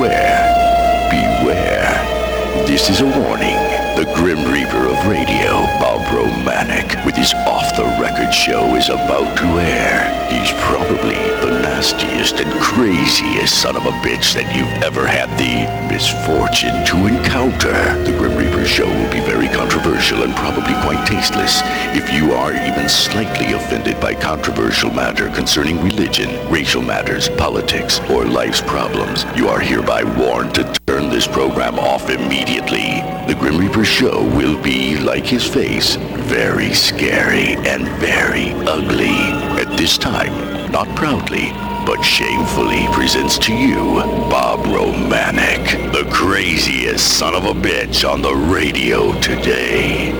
swear, beware. This is a warning. The Grim Reaper of radio, Bob Romanek, with his off-the-record show is about to air. He's probably the nastiest and craziest son of a bitch that you've ever had the misfortune to encounter. The Grim Reaper show will be very controversial and probably quite tasteless. If you are even slightly offended by controversial matter concerning religion, racial matters, politics, or life's problems, you are hereby warned to turn this program off immediately. The Grim Reaper show will be, like his face, very scary and very ugly. At this time, not proudly, but shamefully presents to you Bob Romanek, the craziest son of a bitch on the radio today.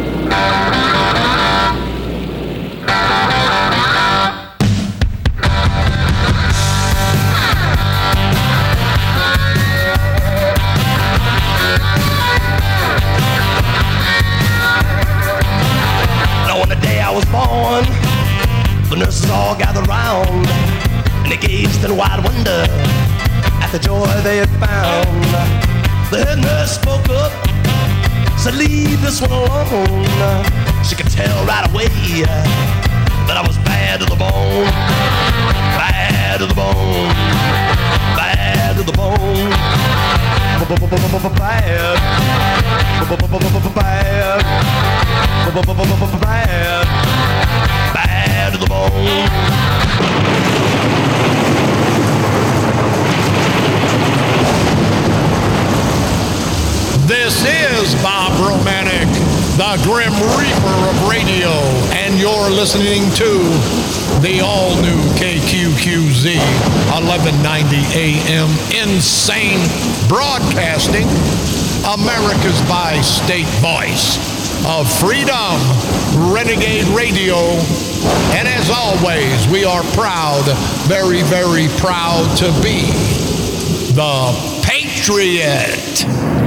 I was born, the nurses all gathered round, and they gazed in wide wonder at the joy they had found. The head nurse spoke up, said, "Leave this one alone." She could tell right away that I was bad to the bone, bad to the bone, bad to the bone, bad, bad, bad to the bone. This is Bob Romanek, the Grim Reaper of radio, and you're listening to the all-new KQQZ 1190 AM Insane Broadcasting, America's bi-state voice of freedom, Renegade Radio. And as always, we are proud, very, very proud to be the Patriot.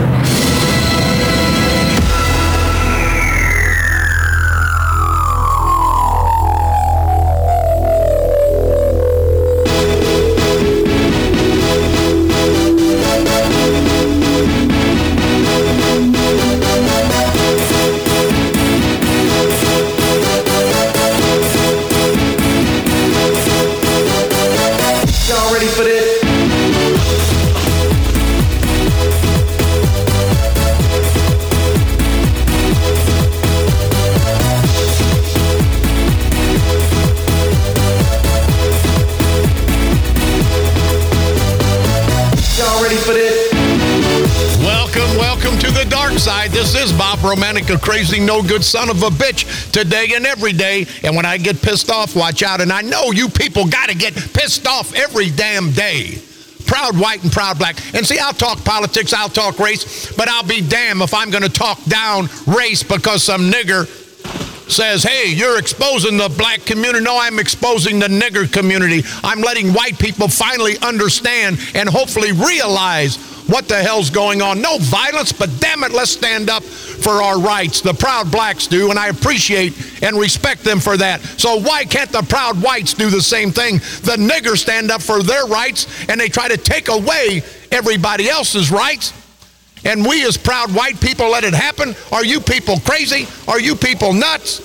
This is Bob Romanek, a crazy, no good son of a bitch, today and every day. And when I get pissed off, watch out. And I know you people got to get pissed off every damn day. Proud white and proud black. And see, I'll talk politics, I'll talk race, but I'll be damned if I'm going to talk down race because some nigger says, hey, you're exposing the black community. No, I'm exposing the nigger community. I'm letting white people finally understand and hopefully realize what the hell's going on. No violence, but damn it, let's stand up for our rights. The proud blacks do, and I appreciate and respect them for that. So why can't the proud whites do the same thing? The niggers stand up for their rights, and they try to take away everybody else's rights. And we as proud white people let it happen? Are you people crazy? Are you people nuts?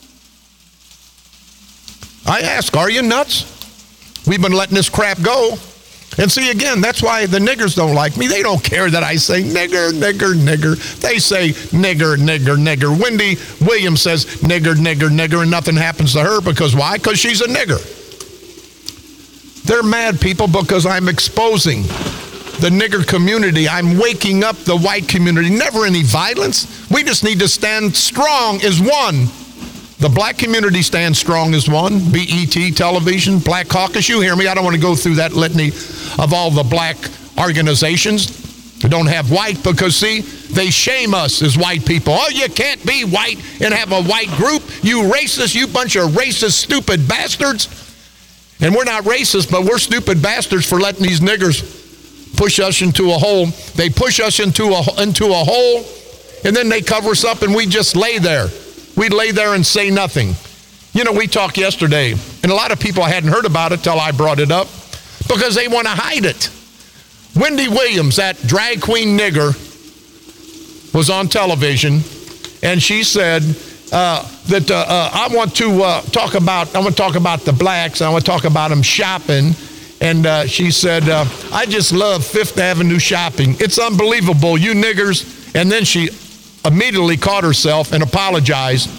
I ask, are you nuts? We've been letting this crap go. And see, again, that's why the niggers don't like me. They don't care that I say nigger, nigger, nigger. They say nigger, nigger, nigger. Wendy Williams says nigger, nigger, nigger, and nothing happens to her because why? Because she's a nigger. They're mad people because I'm exposing the nigger community. I'm waking up the white community. Never any violence. We just need to stand strong as one. The black community stands strong as one. BET, television, Black Caucus. You hear me. I don't want to go through that litany of all the black organizations that don't have white because, see, they shame us as white people. Oh, you can't be white and have a white group. You racist, you bunch of racist, stupid bastards. And we're not racist, but we're stupid bastards for letting these niggers push us into a hole. They push us into a hole, and then they cover us up, and we just lay there. We'd lay there and say nothing. You know, we talked yesterday, and a lot of people hadn't heard about it till I brought it up because they want to hide it. Wendy Williams, that drag queen nigger, was on television, and she said that I want to talk about the blacks. I want to talk about them shopping. And she said, I just love Fifth Avenue shopping. It's unbelievable, you niggers. And then she immediately caught herself and apologized.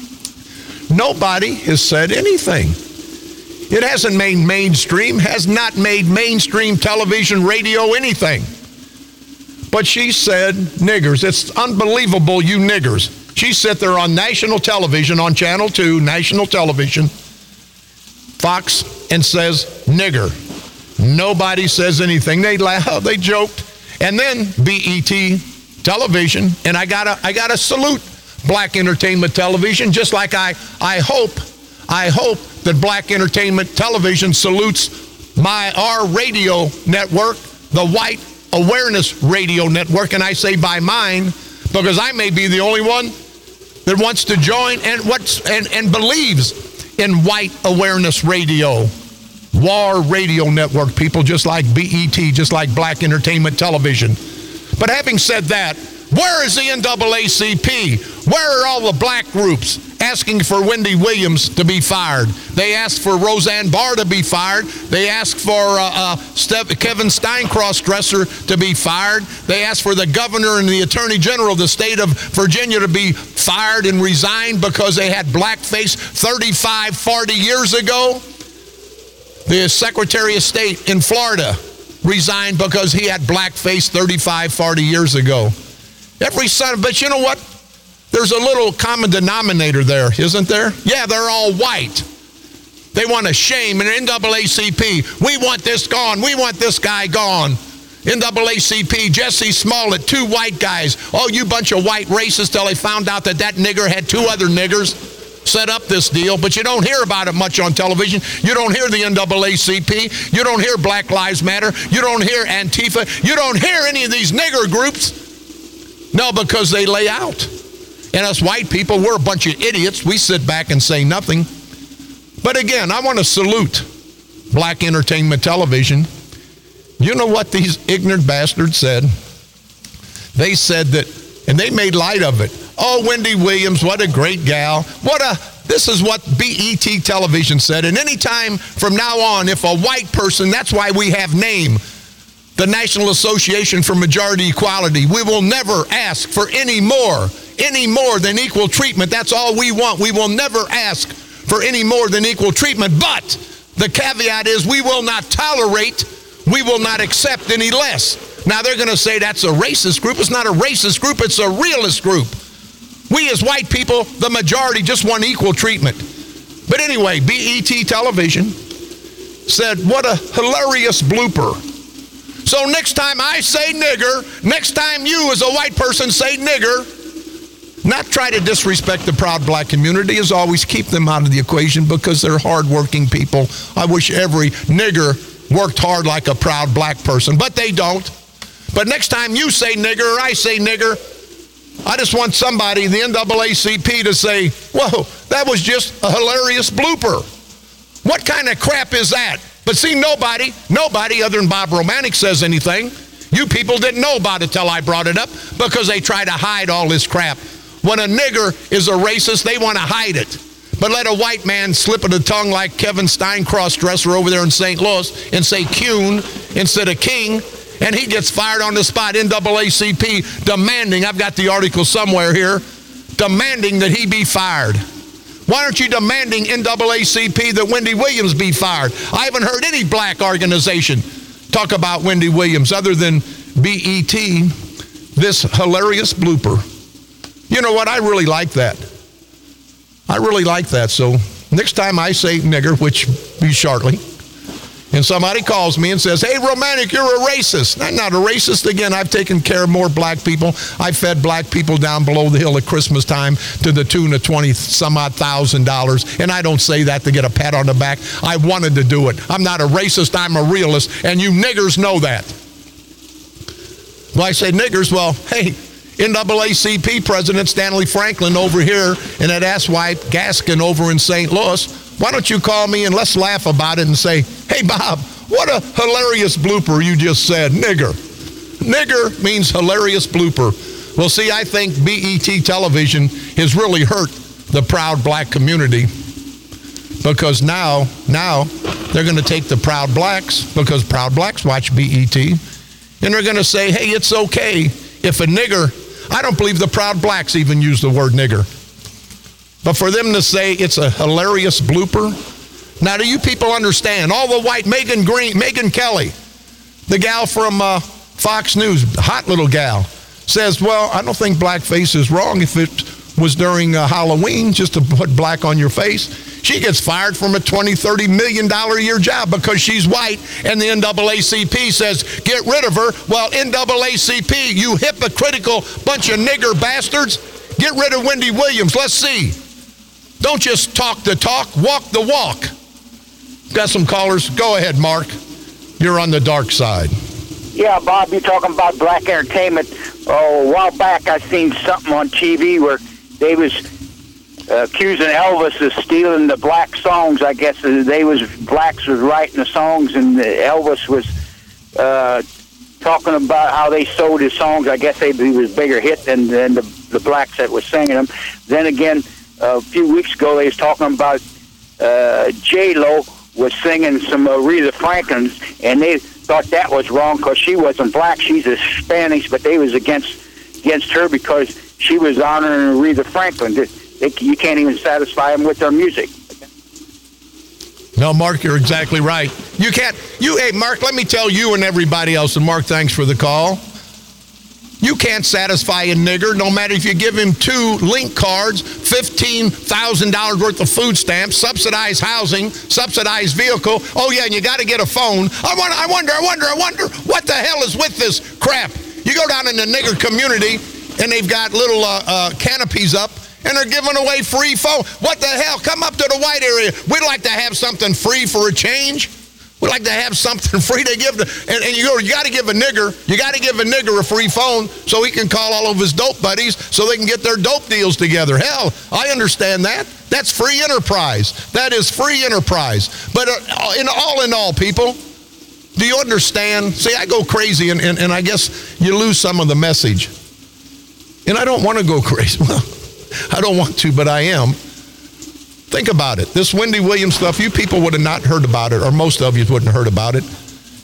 Nobody has said anything. It hasn't made mainstream, has not made mainstream television, radio, anything. But she said, niggers, it's unbelievable, you niggers. She sat there on national television, on Channel 2, national television, Fox, and says, nigger. Nobody says anything. They laugh, they joked. And then BET television, and I gotta salute Black Entertainment Television, just like I hope that Black Entertainment Television salutes our radio network, the White Awareness Radio Network, and I say by mine because I may be the only one that wants to join and believes in White Awareness Radio, WAR Radio Network, people, just like BET, just like Black Entertainment Television. But having said that, where is the NAACP? Where are all the black groups asking for Wendy Williams to be fired? They asked for Roseanne Barr to be fired. They asked for Kevin Stein, cross-dresser, to be fired. They asked for the governor and the attorney general of the state of Virginia to be fired and resign because they had blackface 35, 40 years ago. The Secretary of State in Florida resigned because he had blackface 35, 40 years ago. But you know what? There's a little common denominator there, isn't there? Yeah, they're all white. They want to shame an NAACP. We want this gone. We want this guy gone. NAACP, Jesse Smollett, 2 white guys. Oh, you bunch of white racists, till they found out that nigger had 2 other niggers set up this deal. But you don't hear about it much on television. You don't hear the NAACP. You don't hear Black Lives Matter. You don't hear Antifa. You don't hear any of these nigger groups. No, because they lay out. And us white people, we're a bunch of idiots. We sit back and say nothing. But again, I want to salute Black Entertainment Television. You know what these ignorant bastards said? They said that, and they made light of it. Oh, Wendy Williams, what a great gal. This is what BET Television said. And anytime from now on, if a white person, that's why we have NAME, the National Association for Majority Equality, we will never ask for any more than equal treatment. That's all we want. We will never ask for any more than equal treatment. But the caveat is we will not tolerate, we will not accept any less. Now they're going to say that's a racist group. It's not a racist group. It's a realist group. We as white people, the majority, just want equal treatment. But anyway, BET Television said, what a hilarious blooper. So next time I say nigger, next time you as a white person say nigger, not try to disrespect the proud black community, as always keep them out of the equation because they're hardworking people. I wish every nigger worked hard like a proud black person, but they don't. But next time you say nigger or I say nigger, I just want somebody, the NAACP, to say, whoa, that was just a hilarious blooper. What kind of crap is that? But see, nobody other than Bob Romanek says anything. You people didn't know about it till I brought it up because they try to hide all this crap. When a nigger is a racist, they want to hide it. But let a white man slip of the tongue like Kevin Stein, cross-dresser over there in St. Louis, and say Kuhn instead of King, and he gets fired on the spot. NAACP demanding, I've got the article somewhere here, demanding that he be fired. Why aren't you demanding NAACP that Wendy Williams be fired? I haven't heard any black organization talk about Wendy Williams other than BET, this hilarious blooper. You know what? I really like that. I really like that. So next time I say nigger, which be shortly, and somebody calls me and says, hey, Romanek, you're a racist. I'm not a racist. Again, I've taken care of more black people. I fed black people down below the hill at Christmas time to the tune of $20,000. And I don't say that to get a pat on the back. I wanted to do it. I'm not a racist. I'm a realist. And you niggers know that. Well, I say niggers. Well, hey, NAACP President Stanley Franklin over here and that asswipe Gaskin over in St. Louis, why don't you call me and let's laugh about it and say, hey, Bob, what a hilarious blooper you just said, nigger. Nigger means hilarious blooper. Well, see, I think BET television has really hurt the proud black community, because now they're going to take the proud blacks, because proud blacks watch BET, and they're going to say, hey, it's okay if a nigger, I don't believe the proud blacks even use the word nigger, but for them to say it's a hilarious blooper. Now, do you people understand? All the white, Megyn Kelly, the gal from Fox News, hot little gal, says, well, I don't think blackface is wrong if it was during Halloween, just to put black on your face. She gets fired from a $20-30 million a year job because she's white, and the NAACP says, get rid of her. Well, NAACP, you hypocritical bunch of nigger bastards, get rid of Wendy Williams. Let's see. Don't just talk the talk, walk the walk. Got some callers? Go ahead, Mark. You're on the dark side. Yeah, Bob, you're talking about black entertainment. Oh, a while back I seen something on TV where they was accusing Elvis of stealing the black songs. I guess blacks was writing the songs, and Elvis was talking about how they sold his songs. I guess he was a bigger hit than the blacks that was singing them. Then again, a few weeks ago they was talking about J-Lo was singing some Aretha Franklin's, and they thought that was wrong because she wasn't black. She's a Spanish, but they was against her because she was honoring Aretha Franklin. You can't even satisfy them with their music. No, Mark, you're exactly right. You can't. Hey, Mark, let me tell you and everybody else, and Mark, thanks for the call. You can't satisfy a nigger, no matter if you give him 2 link cards, $15,000 worth of food stamps, subsidized housing, subsidized vehicle. Oh, yeah, and you got to get a phone. I wonder, what the hell is with this crap? You go down in the nigger community, and they've got little canopies up, and they're giving away free phone. What the hell? Come up to the white area. We'd like to have something free for a change. We'd like to have something free to give. And you got to give a nigger a free phone so he can call all of his dope buddies so they can get their dope deals together. Hell, I understand that. That's free enterprise. That is free enterprise. But in all, people, do you understand? See, I go crazy, and I guess you lose some of the message. And I don't want to go crazy. Well, I don't want to, but I am. Think about it. This Wendy Williams stuff, you people would have not heard about it, or most of you wouldn't have heard about it.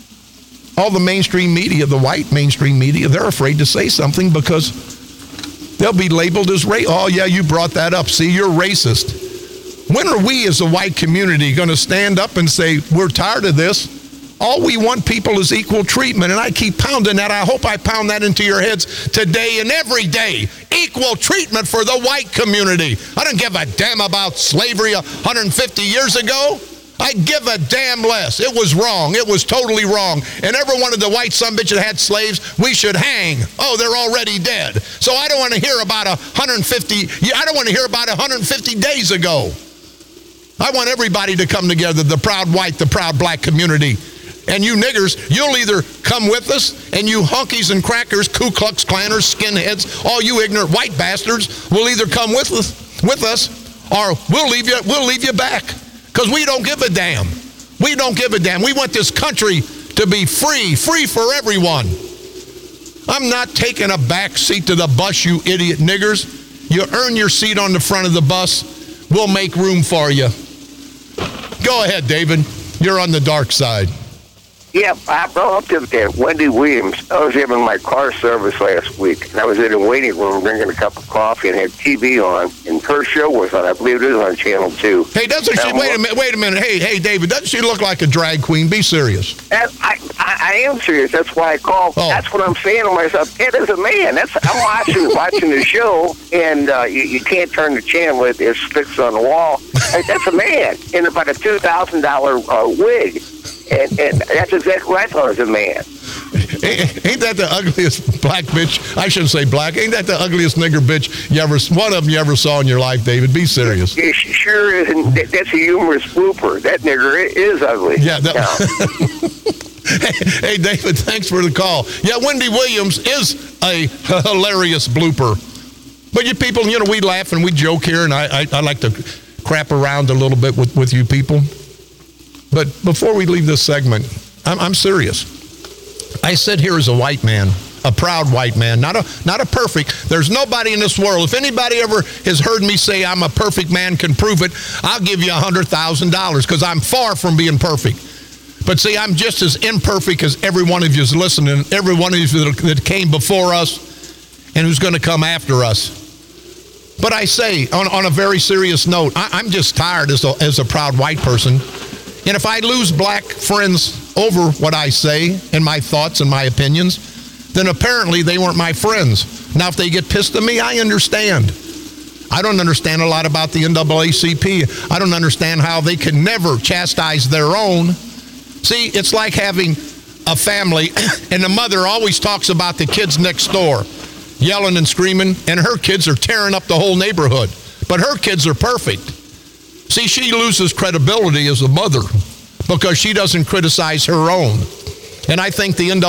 All the mainstream media, the white mainstream media, they're afraid to say something because they'll be labeled as racist. Oh, yeah, you brought that up. See, you're racist. When are we as a white community going to stand up and say, we're tired of this? All we want, people, is equal treatment. And I keep pounding that. I hope I pound that into your heads today and every day. Equal treatment for the white community. I don't give a damn about slavery 150 years ago. I give a damn less. It was wrong. It was totally wrong. And every one of the white sumbitches that had slaves, we should hang. Oh, they're already dead. So I don't want to hear about 150. I don't want to hear about 150 days ago. I want everybody to come together, the proud white, the proud black community. And you niggers, you'll either come with us, and you honkies and crackers, Ku Klux Klanners, skinheads, all you ignorant white bastards will either come with us, or we'll leave you back, because we don't give a damn. We don't give a damn. We want this country to be free for everyone. I'm not taking a back seat to the bus, you idiot niggers. You earn your seat on the front of the bus. We'll make room for you. Go ahead, David. You're on the dark side. Yeah, I brought up to Wendy Williams. I was having my car service last week, and I was in a waiting room drinking a cup of coffee and had TV on, and her show was on. I believe it is on Channel 2. Hey, doesn't she? Wait a minute. Hey, David, doesn't she look like a drag queen? Be serious. I am serious. That's why I called. Oh. That's what I'm saying to myself. That is a man. I'm watching the show, and you can't turn the channel. It sticks on the wall. That's a man in about a $2,000 wig. And that's exactly what I thought as a man. Ain't that the ugliest black bitch? I shouldn't say black. Ain't that the ugliest nigger bitch one of them you ever saw in your life, David? Be serious. Yeah, sure is. And that's a humorous blooper. That nigger is ugly. Yeah. Hey, David, thanks for the call. Yeah, Wendy Williams is a hilarious blooper. But you people, we laugh and we joke here, and I like to crap around a little bit with you people. But before we leave this segment, I'm serious. I sit here as a white man, a proud white man, not a perfect. There's nobody in this world. If anybody ever has heard me say I'm a perfect man, can prove it, I'll give you $100,000 because I'm far from being perfect. But see, I'm just as imperfect as every one of you is listening, every one of you that came before us and who's going to come after us. But I say, on a very serious note, I'm just tired as a proud white person. And if I lose black friends over what I say and my thoughts and my opinions, then apparently they weren't my friends. Now, if they get pissed at me, I understand. I don't understand a lot about the NAACP. I don't understand how they can never chastise their own. See, it's like having a family, and the mother always talks about the kids next door, yelling and screaming, and her kids are tearing up the whole neighborhood. But her kids are perfect. See, she loses credibility as a mother because she doesn't criticize her own. And I think the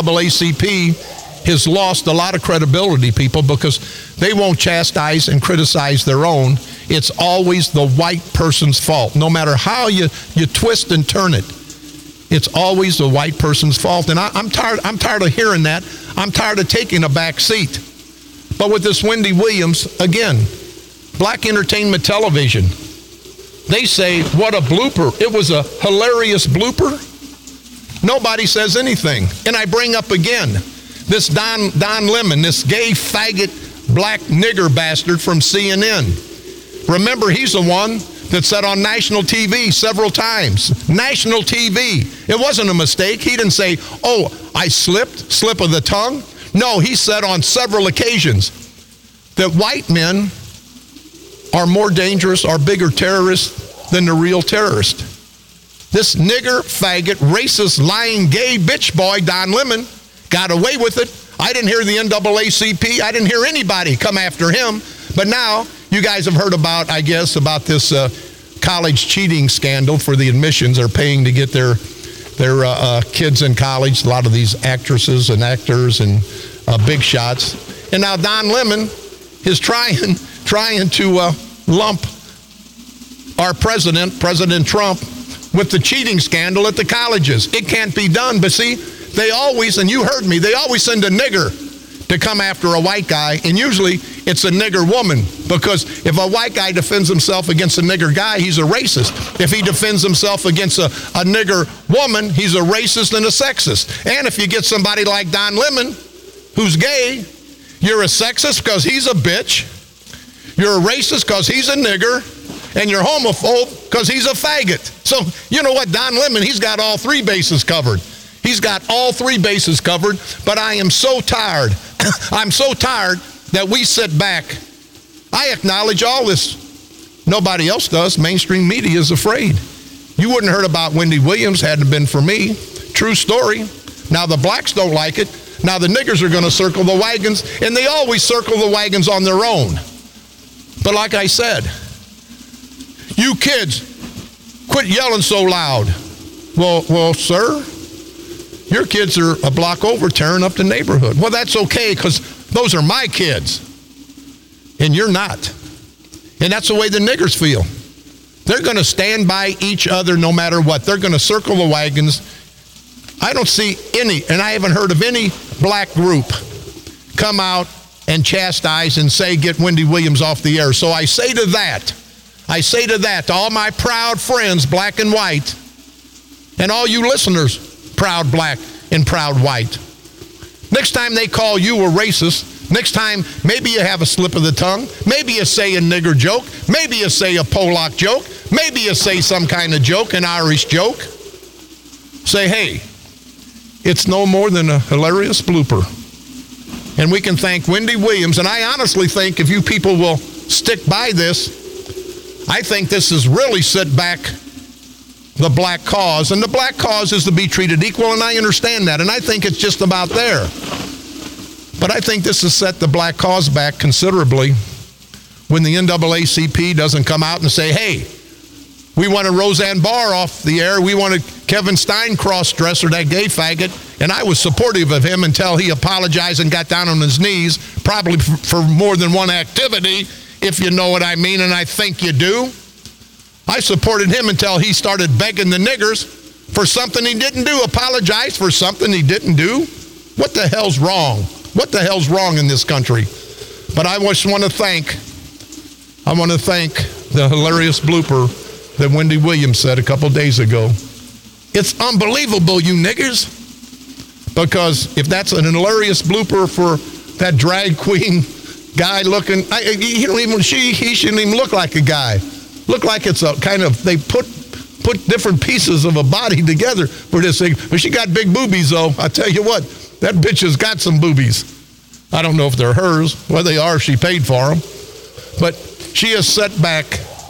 NAACP has lost a lot of credibility, people, because they won't chastise and criticize their own. It's always the white person's fault. No matter how you twist and turn it, it's always the white person's fault. And I'm tired of hearing that. I'm tired of taking a back seat. But with this Wendy Williams, again, Black Entertainment Television, they say, what a blooper. It was a hilarious blooper. Nobody says anything. And I bring up again, this Don Lemon, this gay faggot black nigger bastard from CNN. Remember, he's the one that said on national TV several times, national TV. It wasn't a mistake. He didn't say, oh, I slip of the tongue. No, he said on several occasions that white men are more dangerous, are bigger terrorists than the real terrorist. This nigger, faggot, racist, lying, gay bitch boy, Don Lemon, got away with it. I didn't hear the NAACP. I didn't hear anybody come after him. But now, you guys have heard about, I guess, about this college cheating scandal for the admissions. They're paying to get their kids in college, a lot of these actresses and actors and big shots. And now Don Lemon is trying to lump our President Trump, with the cheating scandal at the colleges. It can't be done. But see, they always, and you heard me, they always send a nigger to come after a white guy, and usually it's a nigger woman, because if a white guy defends himself against a nigger guy, he's a racist. If he defends himself against a nigger woman, he's a racist and a sexist. And if you get somebody like Don Lemon, who's gay, you're a sexist because he's a bitch, you're a racist because he's a nigger, and you're homophobe because he's a faggot. So, you know what, Don Lemon, he's got all three bases covered. He's got all three bases covered, but I am so tired. I'm so tired that we sit back. I acknowledge all this. Nobody else does. Mainstream media is afraid. You wouldn't have heard about Wendy Williams hadn't it been for me. True story. Now the blacks don't like it. Now the niggers are going to circle the wagons, and they always circle the wagons on their own. But like I said, you kids, quit yelling so loud. Well, sir, your kids are a block over tearing up the neighborhood. Well, that's okay, because those are my kids, and you're not. And that's the way the niggers feel. They're going to stand by each other no matter what. They're going to circle the wagons. I don't see any, and I haven't heard of any black group come out and chastise and say, get Wendy Williams off the air. So I say to that, to all my proud friends, black and white, and all you listeners, proud black and proud white. Next time they call you a racist, next time maybe you have a slip of the tongue, maybe you say a nigger joke, maybe you say a Polak joke, maybe you say some kind of joke, an Irish joke. Say, hey, it's no more than a hilarious blooper. And we can thank Wendy Williams, and I honestly think if you people will stick by this, I think this has really set back the black cause. And the black cause is to be treated equal, and I understand that. And I think it's just about there. But I think this has set the black cause back considerably when the NAACP doesn't come out and say, hey, we wanted Roseanne Barr off the air. We wanted Kevin Stein cross-dresser, that gay faggot. And I was supportive of him until he apologized and got down on his knees, probably for more than one activity, if you know what I mean, and I think you do. I supported him until he started begging the niggers for something he didn't do. Apologize for something he didn't do. What the hell's wrong? What the hell's wrong in this country? But I just want to thank the hilarious blooper that Wendy Williams said a couple days ago. It's unbelievable, you niggers. Because if that's an hilarious blooper for that drag queen guy looking, he shouldn't even look like a guy. Look like it's a kind of, they put different pieces of a body together for this thing. But she got big boobies, though. I tell you what, that bitch has got some boobies. I don't know if they're hers, whether they are, she paid for them. But she has set back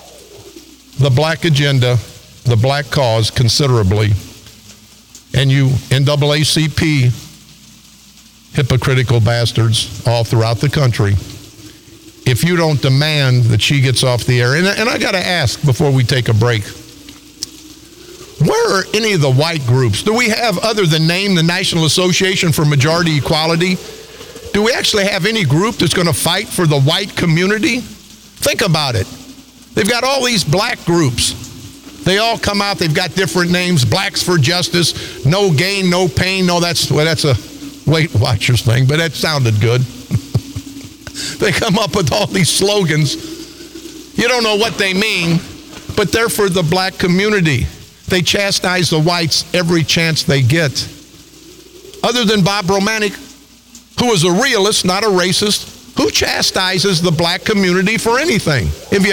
the black agenda, the black cause considerably. And you NAACP hypocritical bastards all throughout the country, if you don't demand that she gets off the air, and I got to ask before we take a break, where are any of the white groups? Do we have, other than name, the National Association for Majority Equality? Do we actually have any group that's going to fight for the white community? Think about it. They've got all these black groups. They all come out, they've got different names, Blacks for Justice, no gain, no pain. No, that's a Weight Watchers thing, but that sounded good. They come up with all these slogans. You don't know what they mean, but they're for the black community. They chastise the whites every chance they get. Other than Bob Romanek, who is a realist, not a racist, who chastises the black community for anything?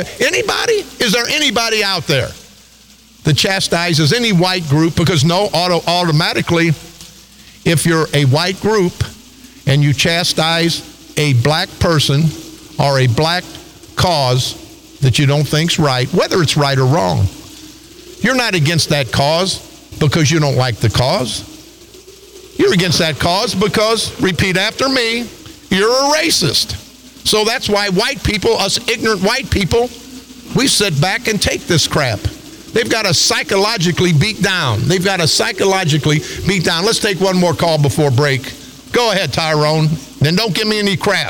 Is there anybody out there that chastises any white group? Because automatically, if you're a white group and you chastise a black person or a black cause that you don't think's right, whether it's right or wrong, you're not against that cause because you don't like the cause. You're against that cause because, repeat after me, you're a racist. So that's why white people, us ignorant white people, we sit back and take this crap. They've got to psychologically beat down. Let's take one more call before break. Go ahead, Tyrone. Then don't give me any crap.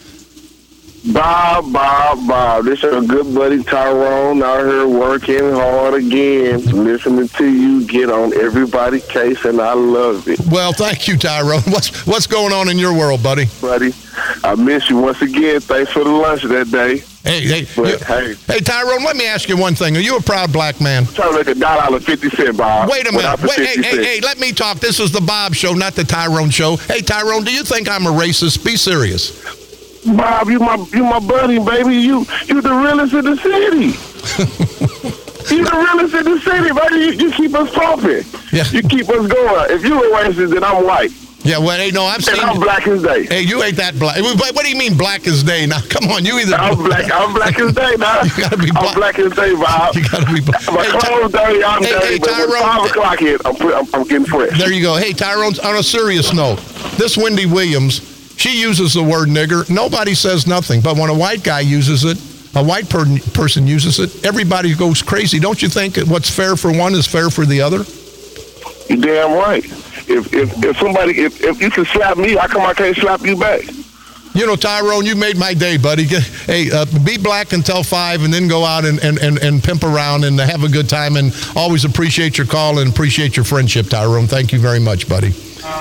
Bob. This is a good buddy Tyrone out here working hard again, listening to you get on everybody's case, and I love it. Well, thank you, Tyrone. What's going on in your world, buddy? Buddy, I miss you once again. Thanks for the lunch that day. Hey, Tyrone, let me ask you one thing. Are you a proud black man? Trying to make $1.50, Bob. Wait a minute. Hey, let me talk. This is the Bob Show, not the Tyrone Show. Hey, Tyrone, do you think I'm a racist? Be serious. Bob, you my buddy, baby. You the realest in the city. You the realest in the city, buddy. You keep us pumping. Yeah. You keep us going. If you're a racist, then I'm white. Yeah, well, hey, no, I'm saying... And I'm black as day. Hey, you ain't that black. What do you mean black as day? Now, come on, you either... I'm black as day now. You gotta be black. I'm black as day, Bob. You gotta be black. My clothes dirty, I'm dirty, but when 5 o'clock hit, I'm getting fresh. There you go. Hey, Tyrone, on a serious note, this Wendy Williams, she uses the word nigger. Nobody says nothing, but when a white guy uses it, a white person uses it, everybody goes crazy. Don't you think what's fair for one is fair for the other? You're damn right. If you can slap me, how come I can't slap you back? You know, Tyrone, you made my day, buddy. Hey, be black until 5 and then go out and pimp around and have a good time, and always appreciate your call and appreciate your friendship, Tyrone. Thank you very much, buddy.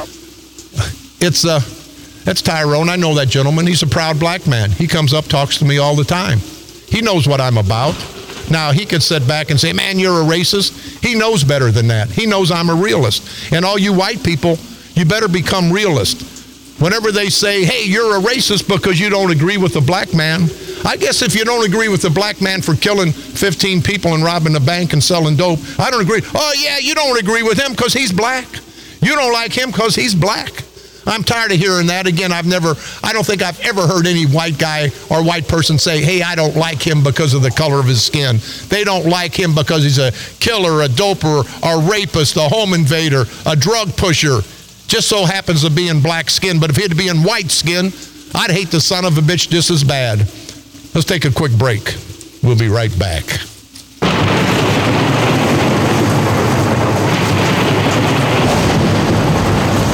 That's Tyrone. I know that gentleman. He's a proud black man. He comes up, talks to me all the time. He knows what I'm about. Now, he could sit back and say, man, you're a racist. He knows better than that. He knows I'm a realist. And all you white people, you better become realist. Whenever they say, hey, you're a racist because you don't agree with the black man, I guess if you don't agree with the black man for killing 15 people and robbing a bank and selling dope, I don't agree. Oh, yeah, you don't agree with him because he's black. You don't like him because he's black. I'm tired of hearing that. Again, I don't think I've ever heard any white guy or white person say, hey, I don't like him because of the color of his skin. They don't like him because he's a killer, a doper, a rapist, a home invader, a drug pusher. Just so happens to be in black skin. But if he had to be in white skin, I'd hate the son of a bitch just as bad. Let's take a quick break. We'll be right back.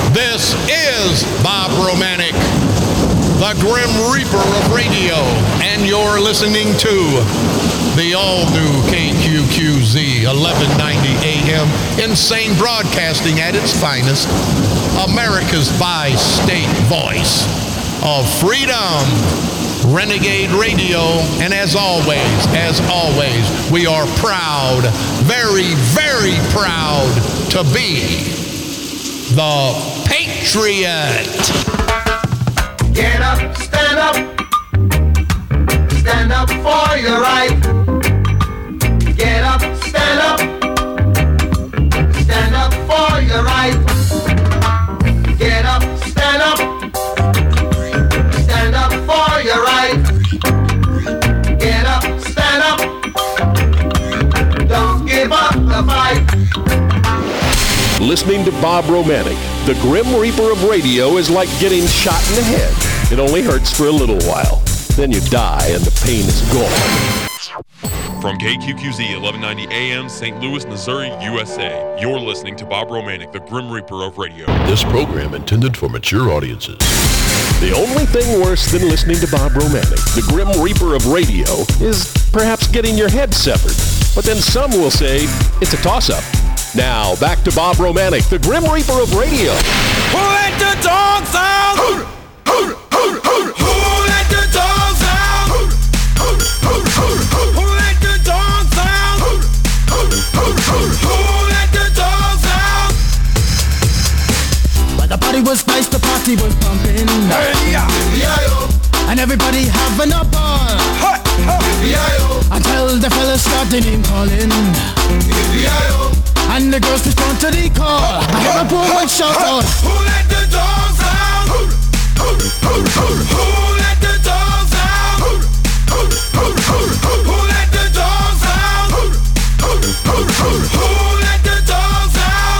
This is Bob Romanek, the Grim Reaper of radio, and you're listening to the all-new KQQZ 1190 AM, Insane Broadcasting at its finest, America's bi-state voice of freedom, Renegade Radio, and as always, we are proud, very, very proud to be the Patriot. Get up, stand up for your right. Get up, stand up for your right. Get up, stand up for your right. Get up, stand up, don't give up the fight. Listening to Bob Romanek, the Grim Reaper of radio, is like getting shot in the head. It only hurts for a little while. Then you die and the pain is gone. From KQQZ 1190 AM, St. Louis, Missouri, USA, you're listening to Bob Romanek, the Grim Reaper of radio. This program intended for mature audiences. The only thing worse than listening to Bob Romanek, the Grim Reaper of radio, is perhaps getting your head severed. But then some will say it's a toss-up. Now, back to Bob Romanek, the Grim Reaper of radio. Who let the dogs out? Who let the dogs out? Who let the dogs out? Who let the dogs out? But the party was nice, the party was pumping. And everybody having a ball. Until the fellas started name calling. And the girls respond to the call. I hear a poor one shout out. Who let the dogs out? Who let the dogs out? Who let the dogs out? Who let the dogs out?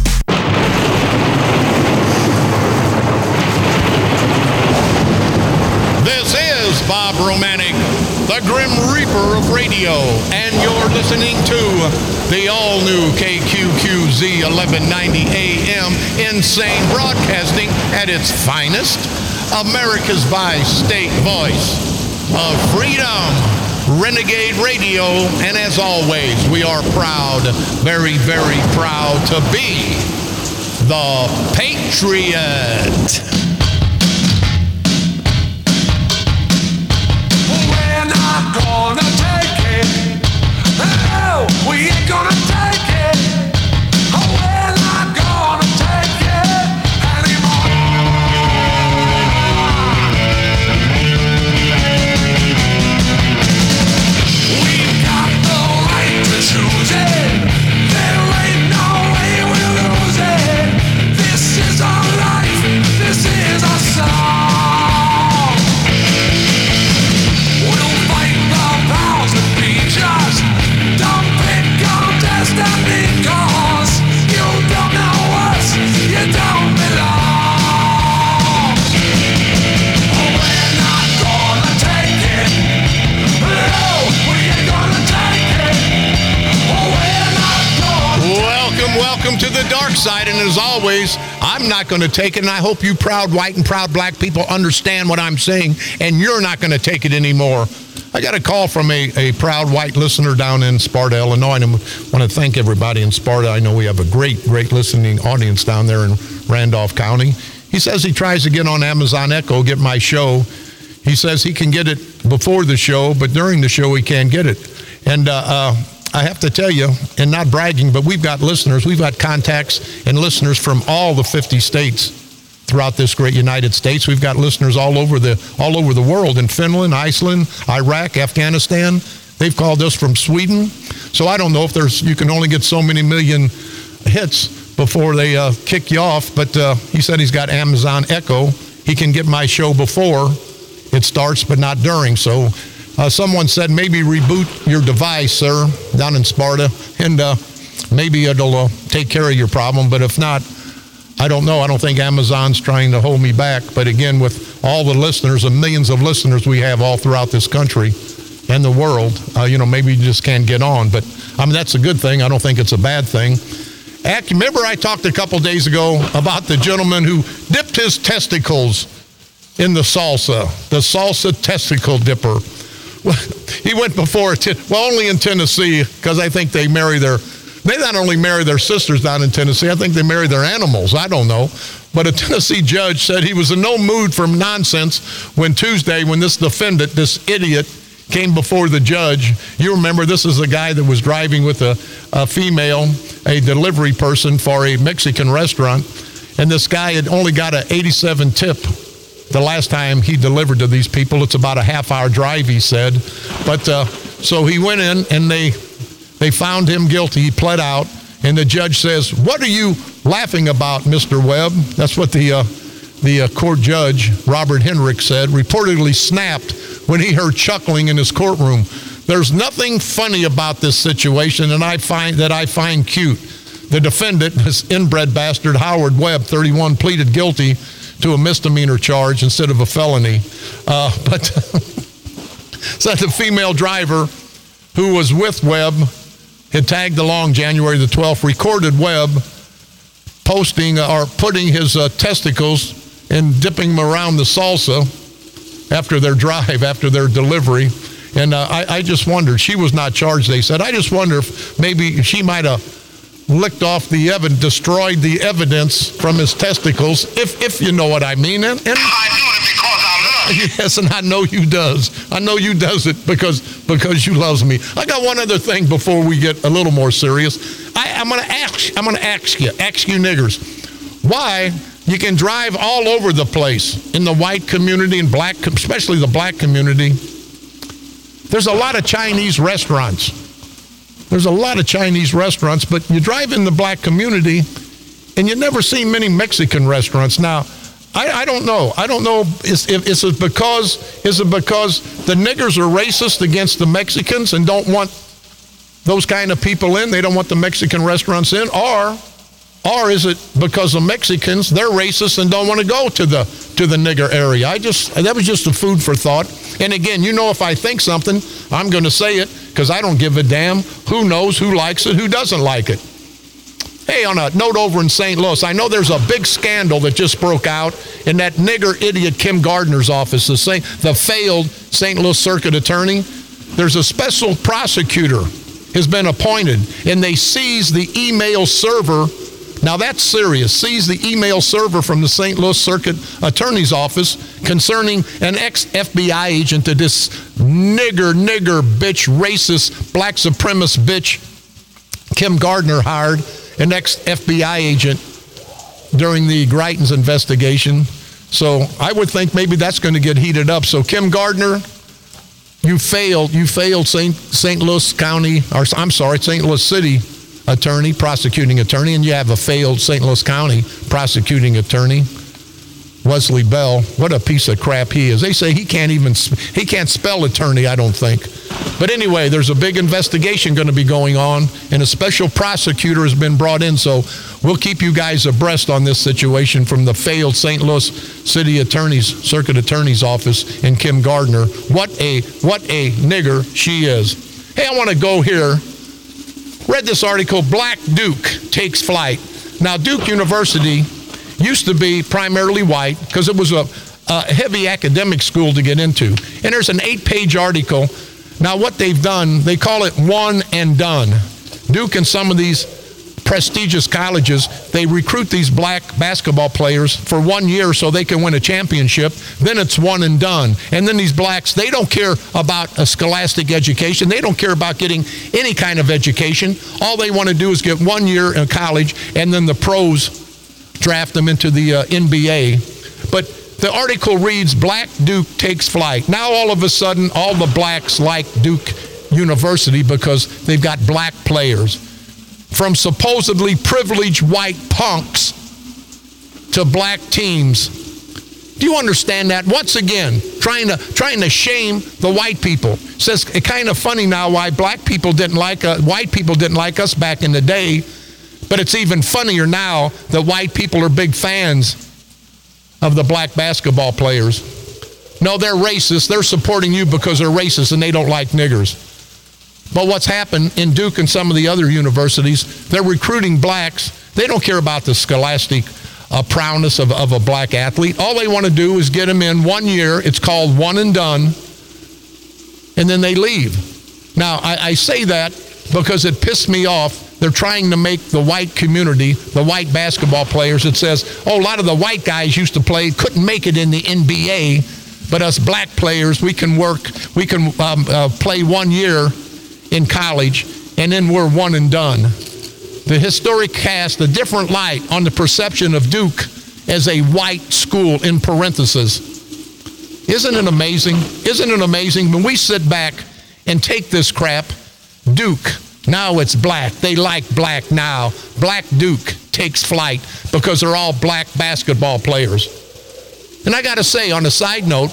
This is Bob Romanek, the Grim Reaper of radio, and you're listening to the all-new KQQZ 1190 AM, Insane Broadcasting at its finest, America's bi-state voice of freedom, Renegade Radio, and as always, we are proud, very, very proud to be the Patriot. We're not gonna take it. No, we ain't gonna take it. Oh, we're not gonna take it anymore. We've got the right to choose it. There ain't no way we'll lose it. This is our life. This is our song. We'll fight the powers that beat us. Don't pick contest and because you don't know us, you don't belong. We're not gonna take it. No, we ain't gonna take it. We're not gonna. Welcome to the dark side, and as always, I'm not going to take it, and I hope you proud white and proud black people understand what I'm saying, and you're not going to take it anymore. I got a call from a proud white listener down in Sparta, Illinois, and I want to thank everybody in Sparta. I know we have a great listening audience down there in Randolph County. He says he tries to get on Amazon Echo, get my show. He says he can get it before the show, but during the show he can't get it. And I have to tell you, and not bragging, but we've got listeners, we've got contacts and listeners from all the 50 states throughout this great United States. We've got listeners all over the world, in Finland, Iceland, Iraq, Afghanistan. They've called us from Sweden. So I don't know if you can only get so many million hits before they kick you off, but he said he's got Amazon Echo. He can get my show before it starts, but not during. So someone said maybe reboot your device, sir, down in Sparta, and maybe it'll take care of your problem. But if not, I don't know. I don't think Amazon's trying to hold me back. But again, with all the listeners, the millions of listeners we have all throughout this country and the world, maybe you just can't get on. But I mean, that's a good thing. I don't think it's a bad thing. Remember I talked a couple days ago about the gentleman who dipped his testicles in the salsa testicle dipper. he went before, only in Tennessee, because I think they not only marry their sisters down in Tennessee, I think they marry their animals. I don't know. But a Tennessee judge said he was in no mood for nonsense when Tuesday, when this defendant, this idiot, came before the judge. You remember, this is a guy that was driving with a female, a delivery person for a Mexican restaurant, and this guy had only got an 87 tip the last time he delivered to these people. It's about a half-hour drive, he said. But so he went in, and they found him guilty. He pled out, and the judge says, "What are you laughing about, Mr. Webb?" That's what the court judge, Robert Henrich, said, reportedly snapped when he heard chuckling in his courtroom. "There's nothing funny about this situation, and I find cute." The defendant, this inbred bastard, Howard Webb, 31, pleaded guilty to a misdemeanor charge instead of a felony. But so the female driver who was with Webb had tagged along January the 12th, recorded Webb posting or putting his testicles and dipping them around the salsa after their drive, after their delivery. And I just wondered, she was not charged, they said. I just wonder if maybe she might have licked off the evidence, destroyed the evidence from his testicles, if you know what I mean. And I do it because I love you. Yes, and I know you does. I know you does it because you loves me. I got one other thing before we get a little more serious. I'm gonna ask you niggers, why you can drive all over the place in the white community and black, especially the black community. There's a lot of Chinese restaurants. There's a lot of Chinese restaurants, but you drive in the black community and you never see many Mexican restaurants. Now, I don't know. I don't know. Is it because the niggers are racist against the Mexicans and don't want those kind of people in? They don't want the Mexican restaurants in, or is it because the Mexicans, they're racist and don't want to go to the nigger area? That was just a food for thought. And again, if I think something, I'm going to say it because I don't give a damn who knows, who likes it, who doesn't like it. Hey, on a note over in St. Louis, I know there's a big scandal that just broke out in that nigger idiot Kim Gardner's office, the failed St. Louis Circuit Attorney. There's a special prosecutor has been appointed, and they seized the email server. Now that's serious. Seized the email server from the St. Louis Circuit Attorney's Office concerning an ex-FBI agent that this nigger bitch, racist, black supremacist bitch, Kim Gardner, hired, an ex-FBI agent during the Greitens investigation. So I would think maybe that's going to get heated up. So Kim Gardner, you failed St. Louis County, or I'm sorry, St. Louis City attorney, prosecuting attorney, and you have a failed St. Louis County prosecuting attorney, Wesley Bell. What a piece of crap he is. They say he can't spell attorney, I don't think. But anyway, there's a big investigation going to be going on, and a special prosecutor has been brought in, so we'll keep you guys abreast on this situation from the failed St. Louis City Circuit Attorney's Office in Kim Gardner. What a nigger she is. Hey, I want to go here. Read this article, Black Duke takes flight. Now, Duke University used to be primarily white because it was a heavy academic school to get into. And there's an 8-page article. Now, what they've done, they call it one and done. Duke and some of these prestigious colleges, they recruit these black basketball players for 1 year so they can win a championship. Then it's one and done. And then these blacks, they don't care about a scholastic education. They don't care about getting any kind of education. All they want to do is get 1 year in college, and then the pros draft them into the NBA. But the article reads, Black Duke takes flight. Now all of a sudden, all the blacks like Duke University because they've got black players. From supposedly privileged white punks to black teams. Do you understand that? Once again, trying to shame the white people. Says it's kind of funny now why white people didn't like us back in the day, but it's even funnier now that white people are big fans of the black basketball players. No, they're racist. They're supporting you because they're racist and they don't like niggers. But what's happened in Duke and some of the other universities, they're recruiting blacks. They don't care about the scholastic prowess of a black athlete. All they want to do is get them in 1 year. It's called one and done. and then they leave. Now, I say that because it pissed me off. They're trying to make the white community, the white basketball players, it says, a lot of the white guys used to play, couldn't make it in the NBA, but us black players, we can play 1 year in college, and then we're one and done. The historic cast a different light on the perception of Duke as a white school in parentheses. Isn't it amazing? Isn't it amazing when we sit back and take this crap? Duke, now it's black. They like black now. Black Duke takes flight because they're all black basketball players. And I got to say, on a side note,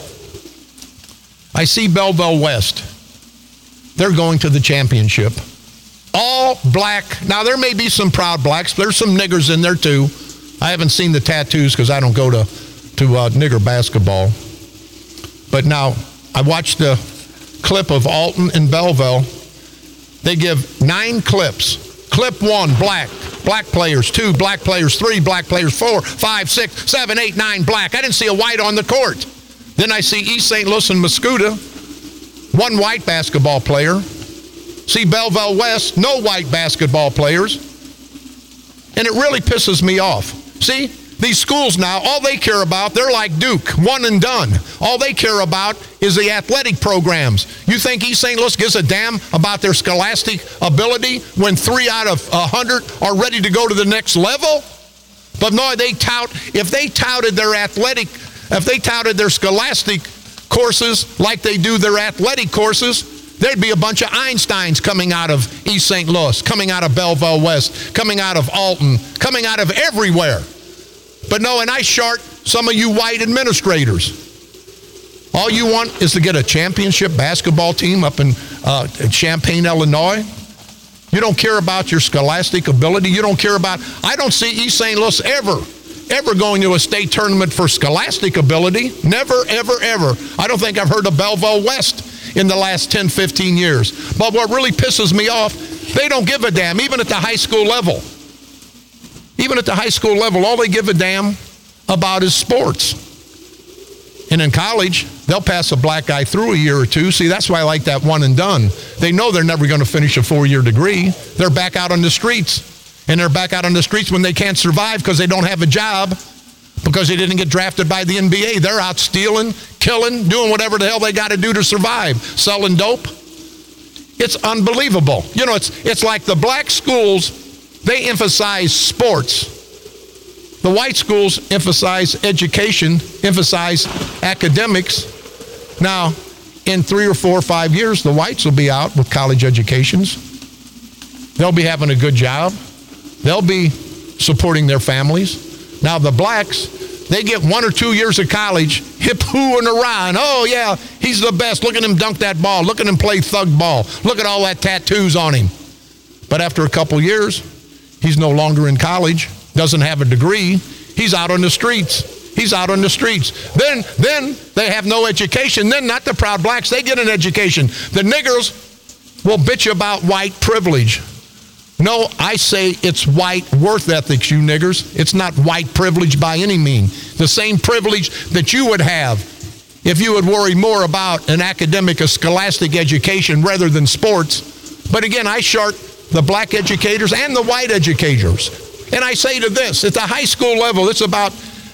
I see Belleville West. They're going to the championship. All black. Now, there may be some proud blacks. There's some niggers in there, too. I haven't seen the tattoos because I don't go to nigger basketball. But now, I watched the clip of Alton and Belleville. They give 9 clips. Clip 1, black. Black players. 2, black players. 3, black players. 4, 5, 6, 7, 8, 9, black. I didn't see a white on the court. Then I see East St. Louis and Mascoutah. 1 white basketball player. See Belleville West, no white basketball players. And it really pisses me off. See, these schools now, all they care about, they're like Duke, one and done. All they care about is the athletic programs. You think East St. Louis gives a damn about their scholastic ability when 3 out of 100 are ready to go to the next level? But no, if they touted their scholastic courses like they do their athletic courses, there'd be a bunch of Einsteins coming out of East St. Louis, coming out of Belleville West, coming out of Alton, coming out of everywhere. But no, and I shart some of you white administrators. All you want is to get a championship basketball team up in Champaign, Illinois. You don't care about your scholastic ability. You don't care about, I don't see East St. Louis ever going to a state tournament for scholastic ability. Never, ever, ever. I don't think I've heard of Belleville West in the last 10, 15 years. But what really pisses me off, they don't give a damn, even at the high school level. Even at the high school level, all they give a damn about is sports. And in college, they'll pass a black guy through a year or two. See, that's why I like that one and done. They know they're never going to finish a 4-year degree. They're back out on the streets. And they're back out on the streets when they can't survive because they don't have a job, because they didn't get drafted by the NBA. They're out stealing, killing, doing whatever the hell they got to do to survive, selling dope. It's unbelievable. You know, it's like the black schools, they emphasize sports. The white schools emphasize education, emphasize academics. Now, in 3 or 4 or 5 years, the whites will be out with college educations. They'll be having a good job. They'll be supporting their families. Now, the blacks, they get 1 or 2 years of college, hip-hooing around. Oh, yeah, he's the best. Look at him dunk that ball. Look at him play thug ball. Look at all that tattoos on him. But after a couple years, he's no longer in college, doesn't have a degree. He's out on the streets. He's out on the streets. Then they have no education. Then not the proud blacks, they get an education. The niggers will bitch about white privilege. No, I say it's white worth ethics, you niggers. It's not white privilege by any means. The same privilege that you would have if you would worry more about an academic, a scholastic education rather than sports. But again, I shart the black educators and the white educators. And I say to this, at the high school level, it's about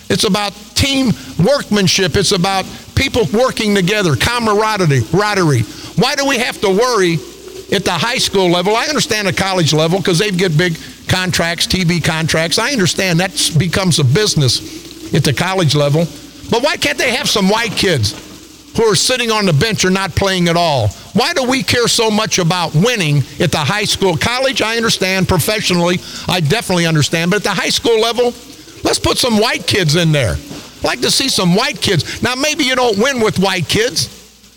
team workmanship. It's about people working together, camaraderie. Why do we have to worry at the high school level? I understand the college level because they get big contracts, TV contracts. I understand that becomes a business at the college level. But why can't they have some white kids who are sitting on the bench or not playing at all? Why do we care so much about winning at the high school? College, I understand. Professionally, I definitely understand. But at the high school level, let's put some white kids in there. I'd like to see some white kids. Now, maybe you don't win with white kids,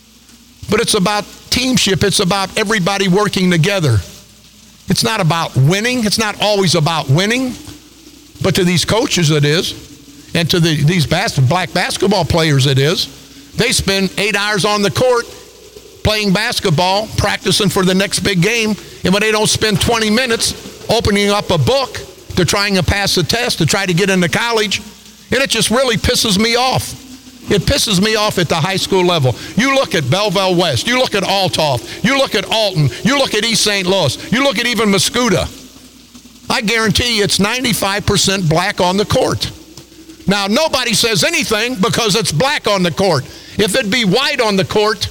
but it's about teamship. It's about everybody working together. It's not about winning. It's not always about winning. But to these coaches, it is. And to these black basketball players, it is. They spend 8 hours on the court playing basketball, practicing for the next big game, and when they don't spend 20 minutes opening up a book to trying to pass a test to try to get into college, and it just really pisses me off. It pisses me off at the high school level. You look at Belleville West. You look at Althoff. You look at Alton. You look at East St. Louis. You look at even Mascoutah. I guarantee you it's 95% black on the court. Now, nobody says anything because it's black on the court. If it'd be white on the court,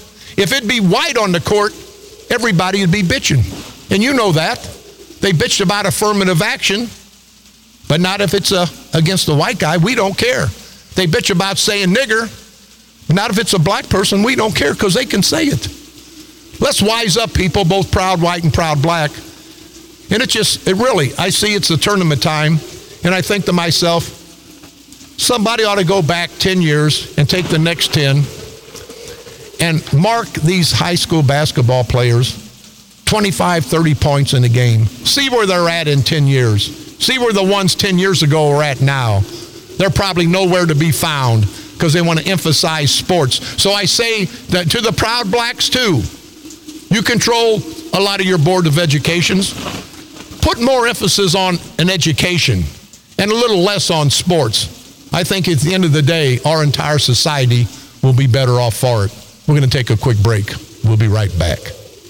everybody would be bitching. And you know that. They bitched about affirmative action, but not if it's against a white guy. We don't care. They bitch about saying nigger, but not if it's a black person. We don't care because they can say it. Let's wise up, people, both proud white and proud black. And I see it's the tournament time, and I think to myself, somebody ought to go back 10 years and take the next 10 and mark these high school basketball players 25, 30 points in a game. See where they're at in 10 years. See where the ones 10 years ago are at now. They're probably nowhere to be found because they want to emphasize sports. So I say that to the proud blacks too, you control a lot of your Board of Educations. Put more emphasis on an education and a little less on sports. I think at the end of the day, our entire society will be better off for it. We're going to take a quick break. We'll be right back.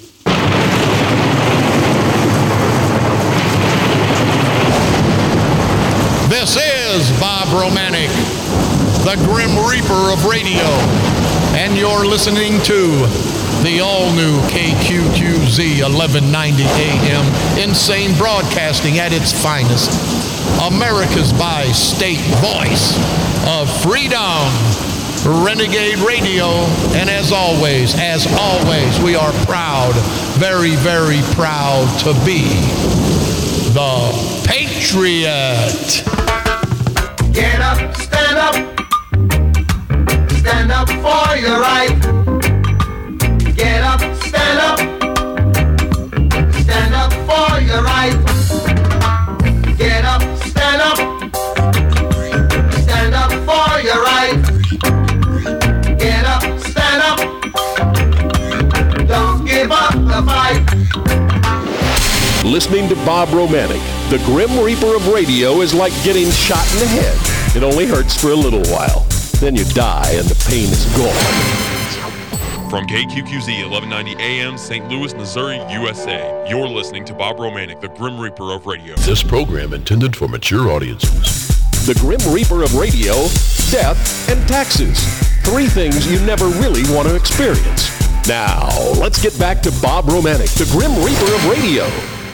This is Bob Romanek, the Grim Reaper of radio, and you're listening to the all-new KQQZ 1190 AM, insane broadcasting at its finest, America's by-state voice of freedom, Renegade Radio, and as always, we are proud, very, very proud to be the Patriot. Get up, stand up for your right. Get up, stand up for your right. Get up, stand up for your right. Get up, stand up, don't give up the fight. Listening to Bob Romanek, the Grim Reaper of radio, is like getting shot in the head. It only hurts for a little while. Then you die and the pain is gone. From KQQZ 1190 AM, St. Louis, Missouri, USA, you're listening to Bob Romanek, the Grim Reaper of radio. This program intended for mature audiences. The Grim Reaper of radio, death, and taxes. 3 things you never really want to experience. Now, let's get back to Bob Romanek, the Grim Reaper of radio.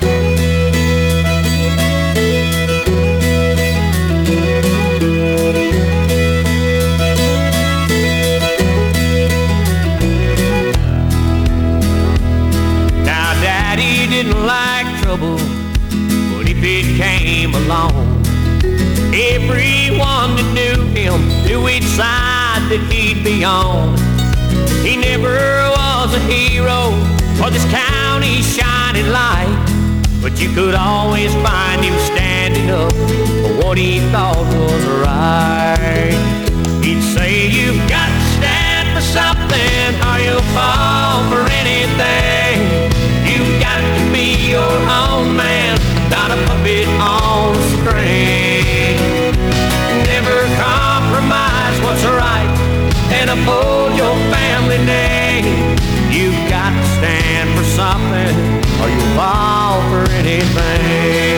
Now, Daddy didn't like trouble, but if it came along, everyone that knew him knew which side that he'd be on. He never was a hero or this county's shining light, but you could always find him standing up for what he thought was right. He'd say, you've got to stand for something or you'll fall for anything. You've got to be your own man, not a puppet on a string. Never compromise what's right and uphold your family name. You've got to stand for something or you'll fall for anything.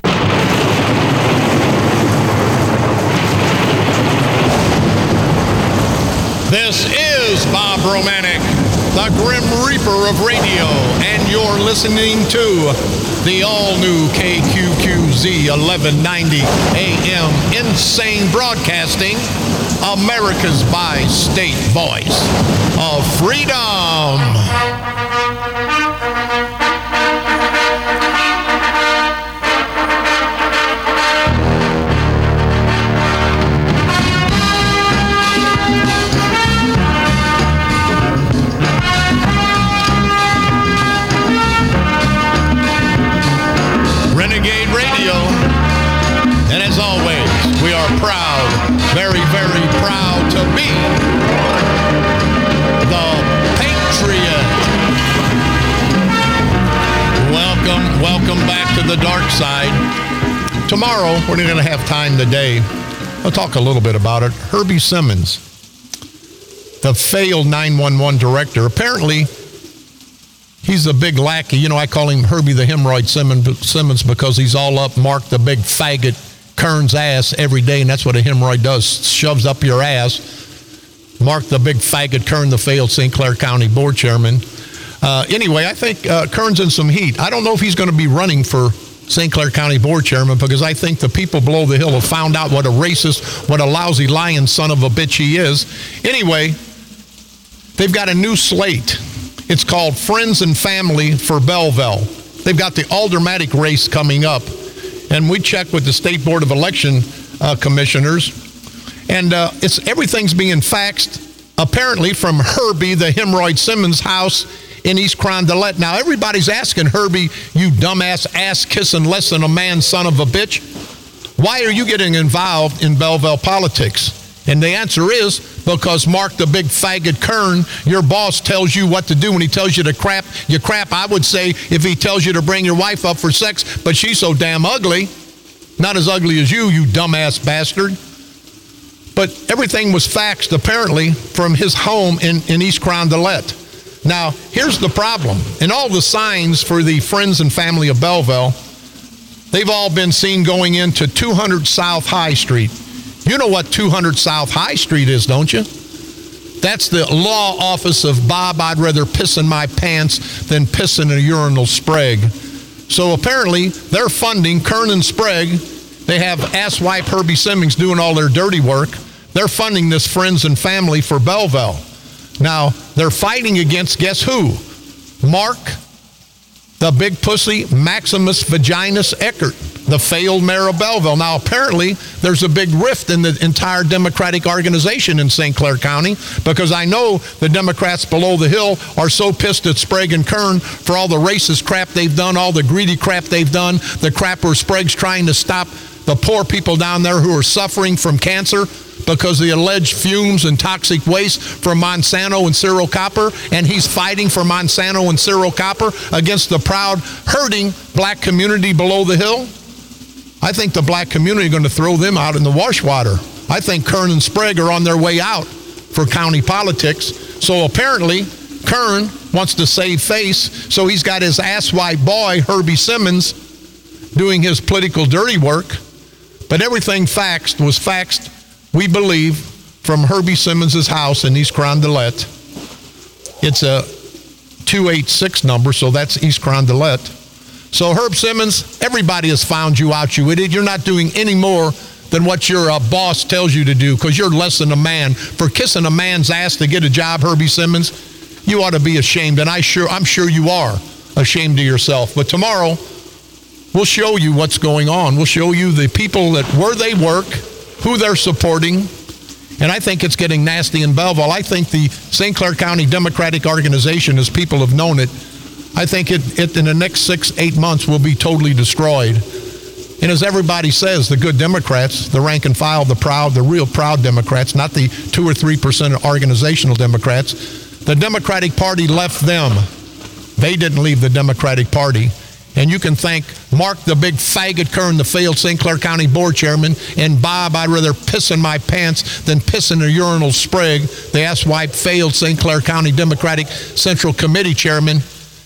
This is Bob Romanek, the Grim Reaper of radio, and you're listening to the all-new KQQZ 1190 AM, insane broadcasting, America's by-state voice of freedom. Renegade Radio, and as always, we are proud, very, very proud to be the Patriot. Welcome back to the dark side. Tomorrow, we're going to have time today. I'll talk a little bit about it. Herbie Simmons. the failed 911 director. Apparently, he's a big lackey. You know, I call him Herbie the Hemorrhoid Simmons because he's all up Mark the big faggot Kern's ass every day, and that's what a hemorrhoid does, shoves up your ass. Mark the big faggot Kern, the failed St. Clair County board chairman. Anyway, I think Kern's in some heat. I don't know if he's going to be running for St. Clair County board chairman because I think the people below the hill have found out what a racist, what a lousy lying son of a bitch he is. Anyway, they've got a new slate. It's called Friends and Family for Belleville. They've got the Aldermanic race coming up. And we checked with the State Board of Election commissioners. And everything's being faxed, apparently, from Herbie the Hemorrhoid Simmons' house in East Carondelet. Now, everybody's asking Herbie, you dumbass, ass-kissing, less than a man, son of a bitch, why are you getting involved in Belleville politics? And the answer is because Mark the big faggot Kern, your boss, tells you what to do. When he tells you to crap, you crap. I would say if he tells you to bring your wife up for sex, but she's so damn ugly, not as ugly as you dumbass bastard. But everything was faxed, apparently, from his home in East Carondelet. Now, here's the problem. In all the signs for the Friends and Family of Belleville, they've all been seen going into 200 South High Street. You know what 200 South High Street is, don't you? That's the law office of Bob, I'd rather piss in my pants than piss in a urinal Sprague. So apparently, they're funding Kern and Sprague. They have asswipe Herbie Simmons doing all their dirty work. They're funding this Friends and Family for Belleville. Now, they're fighting against, guess who? Mark, the big pussy, Maximus Vaginus Eckert, the failed mayor of Belleville. Now, apparently, there's a big rift in the entire Democratic organization in St. Clair County because I know the Democrats below the hill are so pissed at Sprague and Kern for all the racist crap they've done, all the greedy crap they've done, the crap where Sprague's trying to stop the poor people down there who are suffering from cancer because of the alleged fumes and toxic waste from Monsanto and Cyril Copper, and he's fighting for Monsanto and Cyril Copper against the proud, hurting black community below the hill. I think the black community are going to throw them out in the wash water. I think Kern and Sprague are on their way out for county politics. So apparently, Kern wants to save face, so he's got his asswipe boy, Herbie Simmons, doing his political dirty work. But everything was faxed, we believe, from Herbie Simmons' house in East Carondelet. It's a 286 number, so that's East Carondelet. So Herb Simmons, everybody has found you out, you idiot. You're not doing any more than what your boss tells you to do because you're less than a man. For kissing a man's ass to get a job, Herbie Simmons, you ought to be ashamed, and I'm sure you are ashamed of yourself. But tomorrow, we'll show you what's going on. We'll show you the people where they work, who they're supporting, and I think it's getting nasty in Belleville. I think the St. Clair County Democratic Organization, as people have known it, I think it in the next 6-8 months will be totally destroyed. And as everybody says, the good Democrats, the rank and file, the proud, the real proud Democrats, not the 2 or 3% organizational Democrats, the Democratic Party left them. They didn't leave the Democratic Party. And you can thank Mark the big faggot Kern, the failed St. Clair County board chairman, and Bob, I'd rather piss in my pants than piss in a urinal Sprague, the asswipe failed St. Clair County Democratic Central Committee chairman.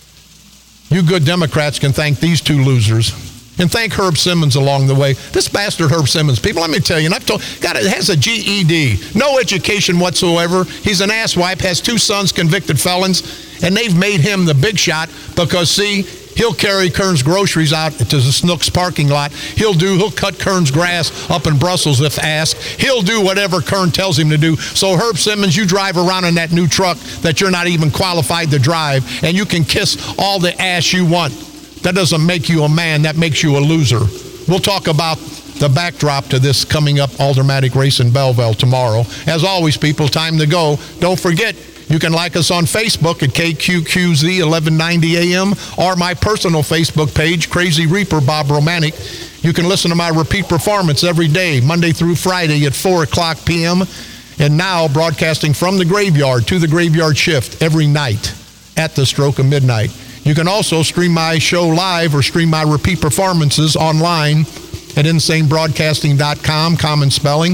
You good Democrats can thank these two losers. And thank Herb Simmons along the way. This bastard Herb Simmons, people, let me tell you, and I've told, has a GED, no education whatsoever. He's an asswipe, has 2 sons, convicted felons, and they've made him the big shot because, see, he'll carry Kern's groceries out to the Snooks parking lot. He'll cut Kern's grass up in Brussels if asked. He'll do whatever Kern tells him to do. So Herb Simmons, you drive around in that new truck that you're not even qualified to drive, and you can kiss all the ass you want. That doesn't make you a man. That makes you a loser. We'll talk about the backdrop to this coming up Aldermanic race in Belleville tomorrow. As always, people, time to go. Don't forget, you can like us on Facebook at KQQZ 1190 AM or my personal Facebook page, Crazy Reaper Bob Romanek. You can listen to my repeat performance every day, Monday through Friday at 4 o'clock p.m. And now broadcasting from the graveyard to the graveyard shift every night at the stroke of midnight. You can also stream my show live or stream my repeat performances online at insanebroadcasting.com, common spelling.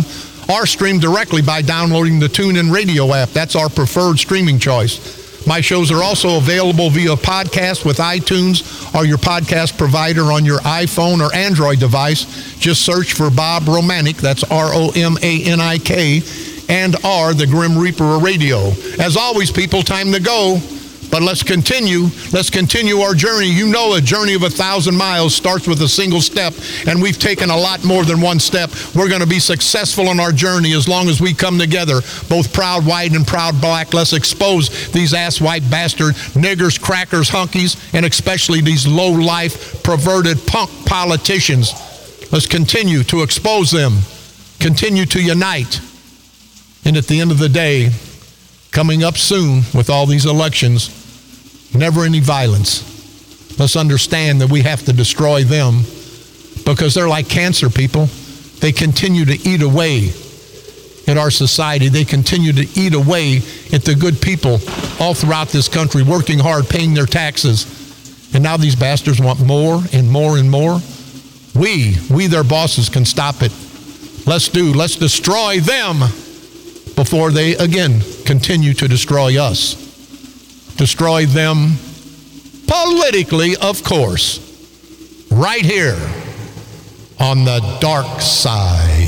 or stream directly by downloading the TuneIn Radio app. That's our preferred streaming choice. My shows are also available via podcast with iTunes or your podcast provider on your iPhone or Android device. Just search for Bob Romanik, that's R-O-M-A-N-I-K, and R, the Grim Reaper of Radio. As always, people, time to go. But let's continue. Let's continue our journey. You know, a journey of 1,000 miles starts with a single step, and we've taken a lot more than one step. We're going to be successful in our journey as long as we come together, both proud white and proud black. Let's expose these ass white bastard niggers, crackers, hunkies, and especially these low-life, perverted punk politicians. Let's continue to expose them, continue to unite. And at the end of the day, coming up soon with all these elections, never any violence. Let's understand that we have to destroy them because they're like cancer, people. They continue to eat away at our society. They continue to eat away at the good people all throughout this country, working hard, paying their taxes. And now these bastards want more and more and more. We, their bosses, can stop it. Let's destroy them before they, again, continue to destroy us. Destroy them politically, of course, right here on the dark side.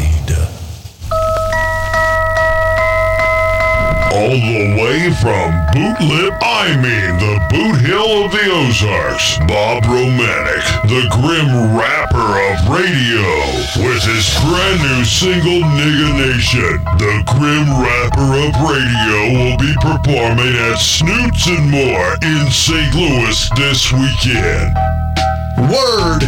All the way from the Boot Hill of the Ozarks, Bob Romanik, the Grim Rapper of Radio, with his brand new single, Nigga Nation. The Grim Rapper of Radio will be performing at Snoots and More in St. Louis this weekend. Word!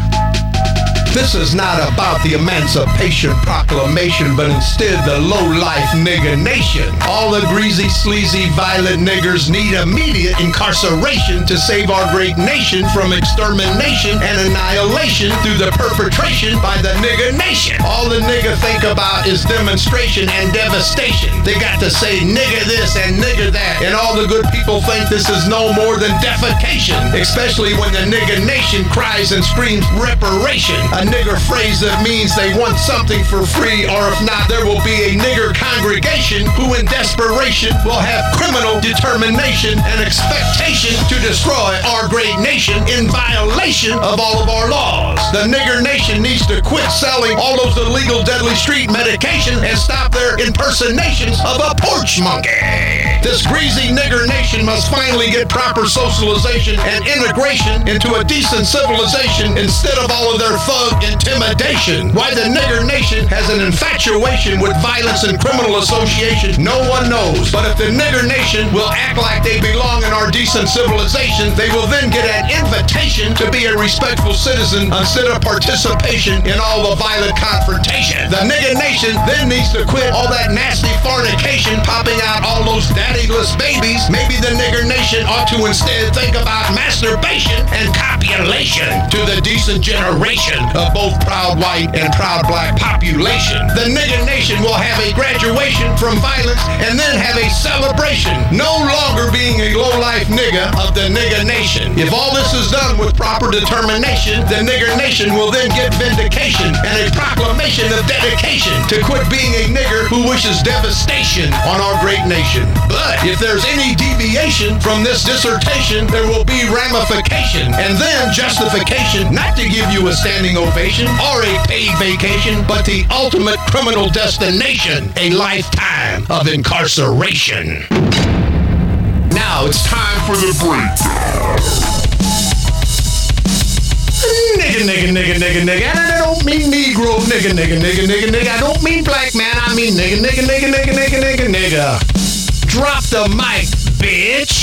This is not about the Emancipation Proclamation, but instead the low-life nigger nation. All the greasy, sleazy, violent niggers need immediate incarceration to save our great nation from extermination and annihilation through the perpetration by the nigger nation. All the nigger think about is demonstration and devastation. They got to say nigger this and nigger that, and all the good people think this is no more than defecation, especially when the nigger nation cries and screams reparation. A nigger phrase that means they want something for free, or if not, there will be a nigger congregation who in desperation will have criminal determination and expectation to destroy our great nation in violation of all of our laws. The nigger nation needs to quit selling all those illegal deadly street medication and stop their impersonations of a porch monkey. This greasy nigger nation must finally get proper socialization and integration into a decent civilization instead of all of their thug intimidation. Why the nigger nation has an infatuation with violence and criminal association, no one knows. But if the nigger nation will act like they belong in our decent civilization, they will then get an invitation to be a respectful citizen instead of participation in all the violent confrontation. The nigger nation then needs to quit all that nasty fornication, popping out all those daddyless babies. Maybe the nigger nation ought to instead think about masturbation and copulation to the decent generation of both proud white and proud black population. The nigger nation will have a graduation from violence and then have a celebration, no longer being a low-life nigger of the nigger nation. If all this is done with proper determination, the nigger nation will then get vindication and a proclamation of dedication to quit being a nigger who wishes devastation on our great nation. But if there's any deviation from this dissertation, there will be ramification and then justification not to give you a standing ovation or a paid vacation, but the ultimate criminal destination, a lifetime of incarceration. Now it's time for the breakdown. Nigga. And I don't mean Negro, nigga. I don't mean black man, I mean nigga. Drop the mic, bitch.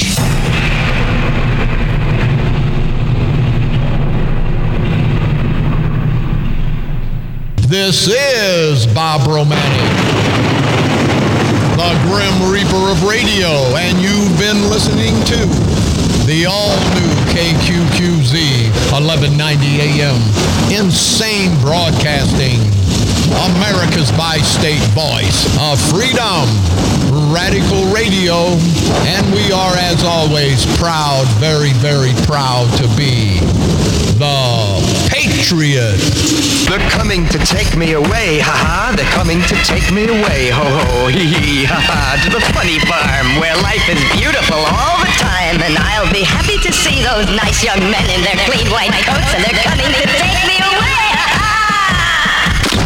This is Bob Romanik, the Grim Reaper of Radio, and you've been listening to the all-new KQQZ 1190 AM Insane Broadcasting, America's bi-state voice of freedom, Radical Radio, and we are, as always, proud, very, very proud to be the Patriot Patriot. They're coming to take me away, ha-ha. They're coming to take me away, ho-ho, hee-hee, ha-ha. To the funny farm where life is beautiful all the time. And I'll be happy to see those nice young men in their clean white coats. And they're coming to take me away, ha-ha.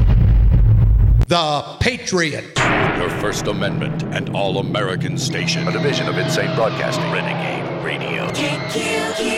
The Patriot. Your First Amendment and All-American station. A division of Insane Broadcasting. Renegade Radio.